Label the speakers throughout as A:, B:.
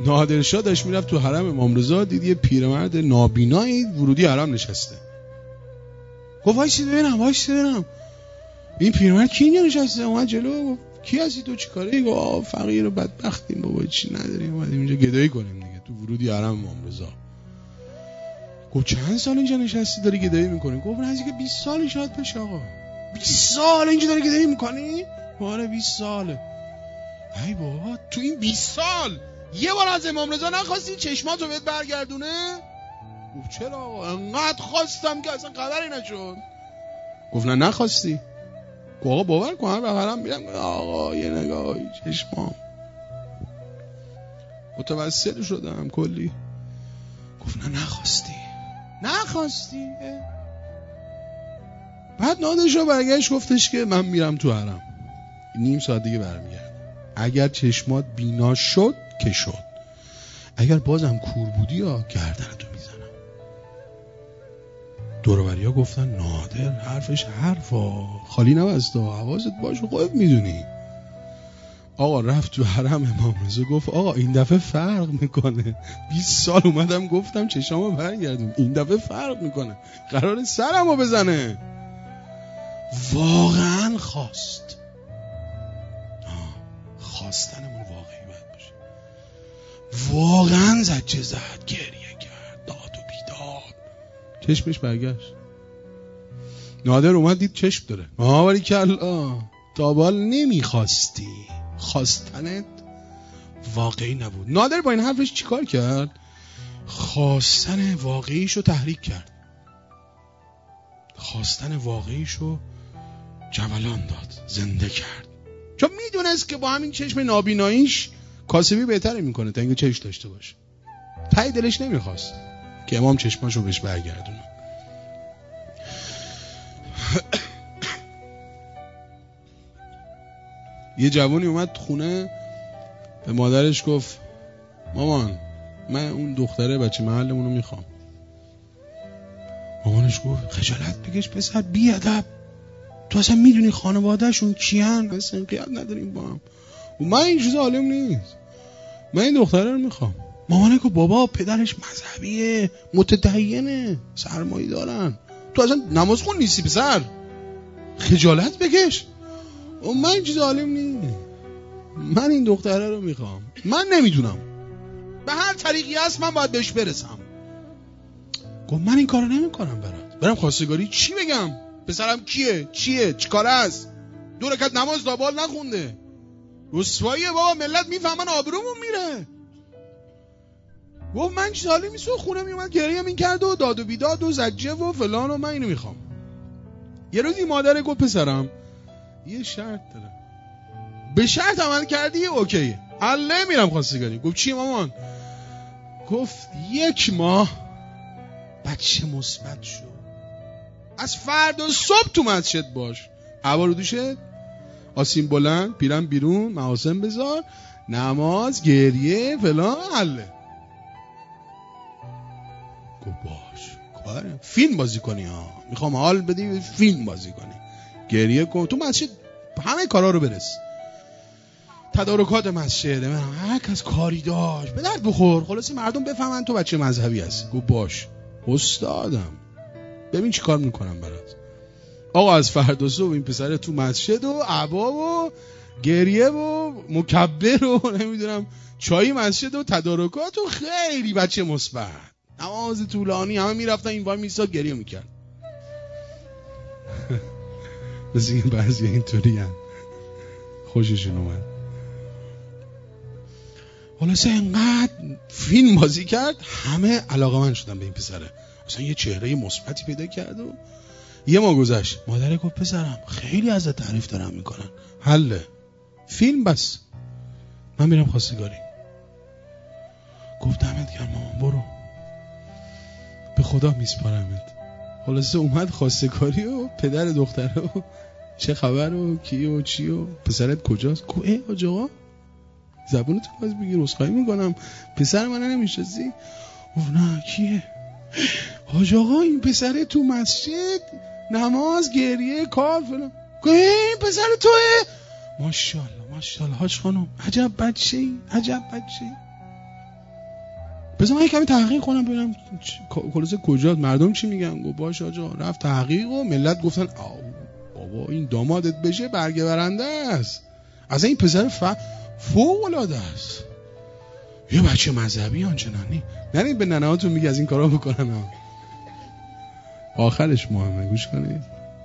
A: نادرشاه داشت میرفت تو حرم امام رضا، دید یه پیرمرد نابینایی ورودی حرم نشسته. گفت وایس ببینم این پیرمرد کی اینجا نشسته؟ اومد جلو، گفت کی هستی تو، چیکاره؟ گفت فقیر و بدبختیم بابا، چی نداریم، اومدیم اینجا گدایی کنیم دیگه تو ورودی حرم امام رضا. گفت چند سال اینجا نشستی داری گدایی میکنی؟ گفت نزدیک 20 سال شاید بشه آقا. 20 سال اینجا داری گدایی میکنی؟ آره 20 ساله. ای بابا تو این 20 سال یه بار از امام رضا نخواستی چشماتو بهت برگردونه؟ گفت چرا آقا؟ انقدر خواستم که اصلا خبری نشد. گفت نه نخواستی. گفت آقا باور کن هر بغرم میرم آقا یه نگاهی چشمام متوسل شدم کلی. گفت نه نخواستی. بعد نادرشاه برگشت گفتش که من میرم تو حرم، نیم ساعت دیگه برمیگردم، اگر چشمات بینا شد که شد، اگر بازم کور بودی گردنتو میزنم. دوروریا گفتن نادر حرفش حرفا خالی نبستا، حواست باشه خودت میدونی. آقا رفت تو حرم امام رضا، گفت آقا این دفعه فرق میکنه، 20 سال اومدم گفتم چشامو برگردون، این دفعه فرق میکنه، قراره سرمو بزنه. واقعا خواست. خواستنمون واقعی باید باشه. واقعا زجه زد، گریه کرد، داد و بیداد، چشمش برگشت. نادر اومد دید چشم داره. باریکلا، تابال نمیخواستی، خواستنت واقعی نبود. نادر با این حرفش چیکار کرد؟ خواستن واقعیشو تحریک کرد، خواستن واقعیشو جولان داد، زنده کرد. چون میدونست که با همین چشم نابیناییش کاسبی بهتره میکنه تا اینکه چشم داشته باشه. ته دلش نمیخواست که امام چشماشو بهش برگردونه. یه جوانی اومد خونه، به مادرش گفت مامان من اون دختره بچه محلمونو میخوام. مامانش گفت خجالت بکش پسر، بی ادب، تو اصلا میدونی خانوادهشون کیان؟ اصلا انقیاد نداریم با هم. و من این چیز عالم نیست، من این دختره رو میخوام. مامانه گفت بابا پدرش مذهبیه، متدینه، سرمایه دارن، تو اصلا نماز خون نیستی پسر، خجالت بکش. و من این چیز عالم نیست، من این دختره رو میخوام، من نمیدونم به هر طریقی هست من باید بهش برسم. گفت من این کارو نمیکنم برم خواستگاری چی بگم؟ پسرم کیه؟ چیه؟ چیکاره است؟ 2 رکعت نماز دابال نخونده، رسواییه بابا، ملت میفهمن آبرومون میره. گفت من چیزالی میسو خونه میومد گریه میکرد و داد و بیداد و زجه و فلان و من اینو میخوام. یه روزی مادر گفت پسرم یه شرط داره، به شرط عمل کردی اوکیه، الله میرم خواستگاری. گفت چی مامان؟ گفت 1 ماه بچه مثبت شو، از فردا صبح تو مسجد باش، هوا رو دوشت، آسین بلند، پیرن بیرون، محاسن بذار، نماز، گریه فلان، حله. گفت باش کارم، فیلم بازی کنی ها، میخوام حال بدی فیلم بازی کنی، گریه کن تو مسجد، همه کارا رو برس، تدارکات مسجد، هر کس کاری داشت به درد بخور، خلاصی مردم بفهمن تو بچه مذهبی هستی. گفت باش استادم، ببین چی کار میکنم برات. آقا از فردا صبح این پسر تو مسجد و عبا و گریه و مکبر و نمیدونم چای مسجد و تدارکات و خیلی بچه مثبت، نماز طولانی، همه میرفتن این وای میساد گریه میکرد. بس این بعضی اینطوری هم خوششون اومد. خلاصه انقدر فیلم بازی کرد همه علاقه‌مند شدن به این پسره، اصلا یه چهره مثبتی پیدا کرد. و یه ماه گذشت، مادر گفت پسرم خیلی ازت تعریف دارن میکنن، حله فیلم بس، من میرم خواستگاری. گفت دمت گرم مامان، برو به خدا میسپارمت. خلاصه اومد خواستگاری و پدر دختره و چه خبر و کی و چی و پسرت کجاست؟ گفت ای حاج آقا زبونتو باز بگیر، عذرخواهی میکنم پسر من نمیشناسی؟ گفت نه کیه؟ حاج آقا این پسر تو مسجد نماز گریه کار فلان. گفت این پسر توئه؟ ماشاءالله ماشاءالله حاج خانم، عجب بچه‌ای، عجب بچه‌ای. بذار من کمی تحقیق کنم ببینم خلاصه کجاست، مردم چی میگن. گفت باشه آجا. رفت تحقیق و ملت گفتن بابا این دامادت بشه برگه برنده است، از این پسر فوق العاده است، یه بچه مذهبی آنچنانی. نرید به ننهاتون میگه از این کارا بکنن ها. آخرش مهمه، گوش کنید.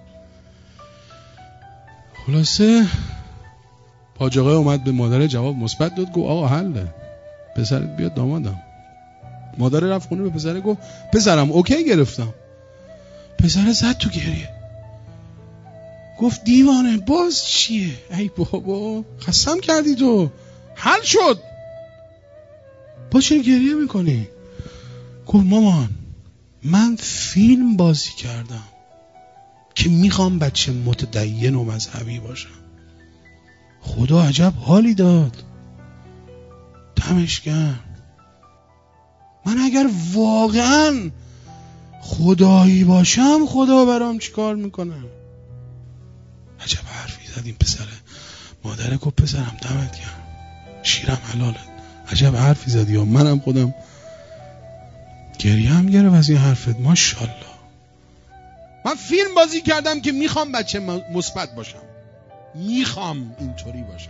A: خلاصه حاج آقا اومد به مادر جواب مثبت داد، گفت آقا حله، پسرت بیاد دامادم. مادر رفت خونه به پسر گفت پسرم اوکی گرفتم. پسر زد تو گریه، گفت دیوانه باز چیه؟ ای بابا قسم کردی تو حل شد، با چه گریه میکنی؟ گفت مامان من فیلم بازی کردم که میخوام بچه متدین و مذهبی باشم، خدا عجب حالی داد، دمش گرم. من اگر واقعا خدایی باشم خدا برام چیکار میکنه؟ عجب حرفی زد این پسره. مادر گفت پسرم دمت گرم، شیرم حلالت، عجب حرفی زدی. یا منم خودم گریه هم گرفت از این حرفت. ماشاءالله. من فیلم بازی کردم که میخوام بچه مثبت باشم، میخوام اینطوری باشم.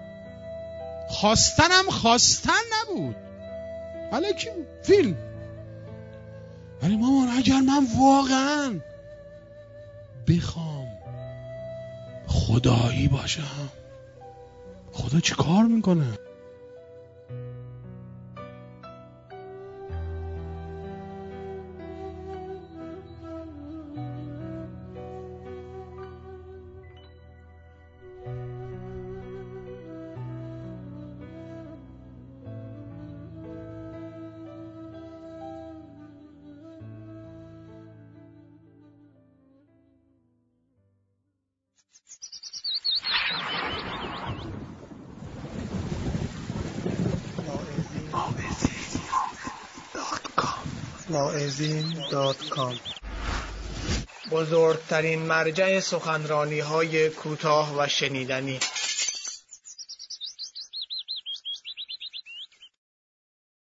A: خواستن نبود، حالا کی فیلم. ولی مامان اگر من واقعا بخوام خدایی باشم خدا چی کار میکنه؟
B: واعظین.com بزرگترین مرجع سخنرانی‌های کوتاه و شنیدنی.